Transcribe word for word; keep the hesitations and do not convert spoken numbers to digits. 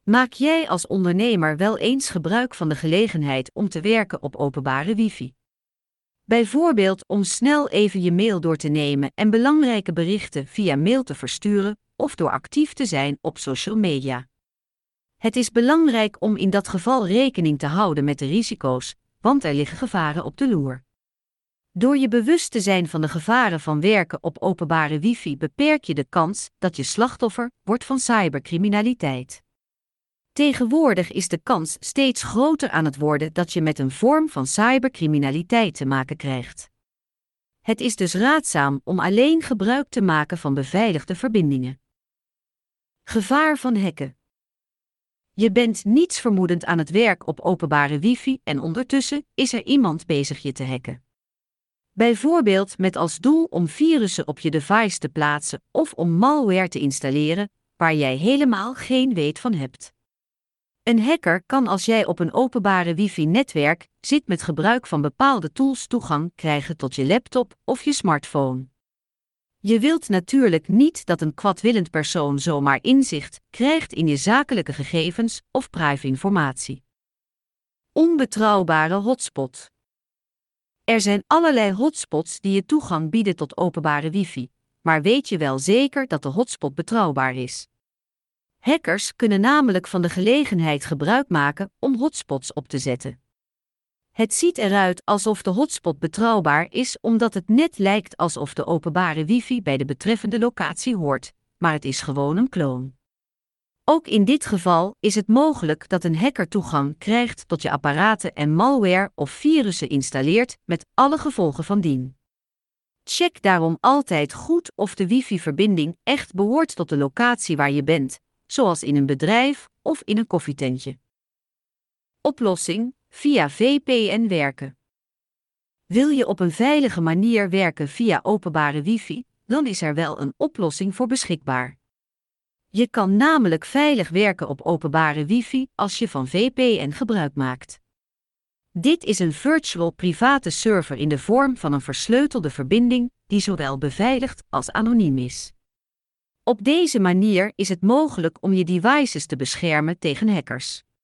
Maak jij als ondernemer wel eens gebruik van de gelegenheid om te werken op openbare wifi? Bijvoorbeeld om snel even je mail door te nemen en belangrijke berichten via mail te versturen, of door actief te zijn op social media. Het is belangrijk om in dat geval rekening te houden met de risico's, want er liggen gevaren op de loer. Door je bewust te zijn van de gevaren van werken op openbare wifi beperk je de kans dat je slachtoffer wordt van cybercriminaliteit. Tegenwoordig is de kans steeds groter aan het worden dat je met een vorm van cybercriminaliteit te maken krijgt. Het is dus raadzaam om alleen gebruik te maken van beveiligde verbindingen. Gevaar van hacken. Je bent nietsvermoedend aan het werk op openbare wifi en ondertussen is er iemand bezig je te hacken. Bijvoorbeeld met als doel om virussen op je device te plaatsen of om malware te installeren, waar jij helemaal geen weet van hebt. Een hacker kan als jij op een openbare wifi-netwerk zit met gebruik van bepaalde tools toegang krijgen tot je laptop of je smartphone. Je wilt natuurlijk niet dat een kwaadwillend persoon zomaar inzicht krijgt in je zakelijke gegevens of privé-informatie. Onbetrouwbare hotspot. Er zijn allerlei hotspots die je toegang bieden tot openbare wifi, maar weet je wel zeker dat de hotspot betrouwbaar is? Hackers kunnen namelijk van de gelegenheid gebruik maken om hotspots op te zetten. Het ziet eruit alsof de hotspot betrouwbaar is omdat het net lijkt alsof de openbare wifi bij de betreffende locatie hoort, maar het is gewoon een kloon. Ook in dit geval is het mogelijk dat een hacker toegang krijgt tot je apparaten en malware of virussen installeert met alle gevolgen van dien. Check daarom altijd goed of de wifi-verbinding echt behoort tot de locatie waar je bent, zoals in een bedrijf of in een koffietentje. Oplossing: via V P N werken. Wil je op een veilige manier werken via openbare wifi, dan is er wel een oplossing voor beschikbaar. Je kan namelijk veilig werken op openbare wifi als je van V P N gebruik maakt. Dit is een virtual private server in de vorm van een versleutelde verbinding die zowel beveiligd als anoniem is. Op deze manier is het mogelijk om je devices te beschermen tegen hackers.